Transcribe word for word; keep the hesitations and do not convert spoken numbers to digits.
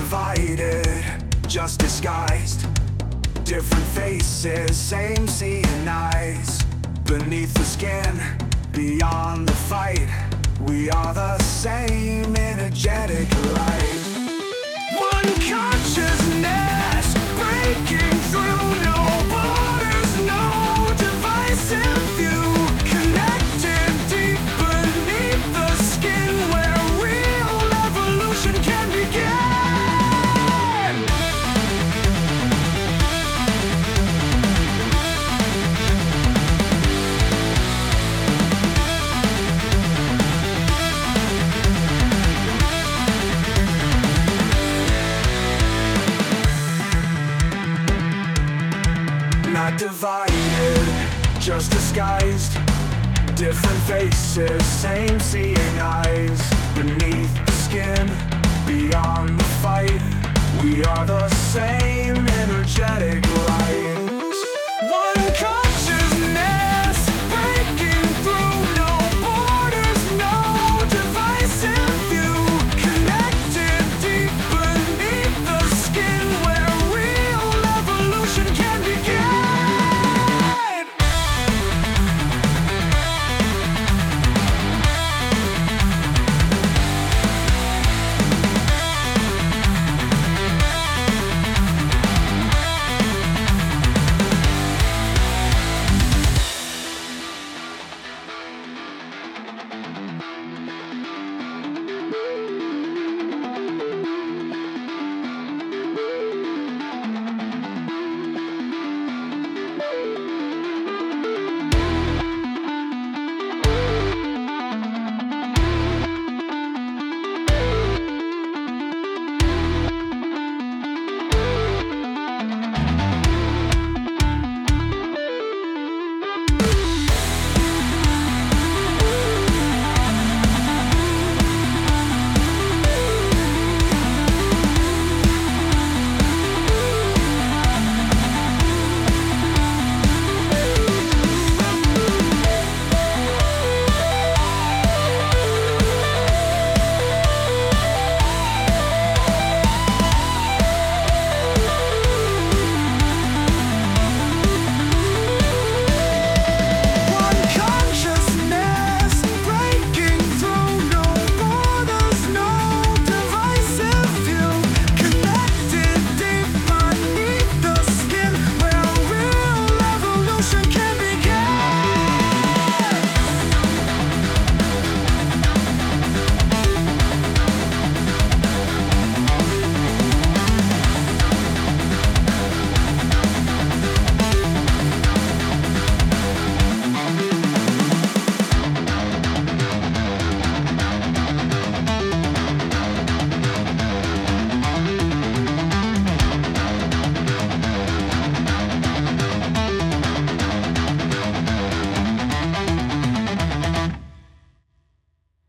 divided, just disguised. Different faces, same seeing eyes. Beneath the skin, beyond the fight, we are the same energetic light. One consciousness breaking through, no borders, no divisive view. Connected deep beneath the skin, where real evolution can begin. Not divided, just disguised. Different faces, same seeing eyes. Beneath the skin, beyond the fight, we are the same energetic light.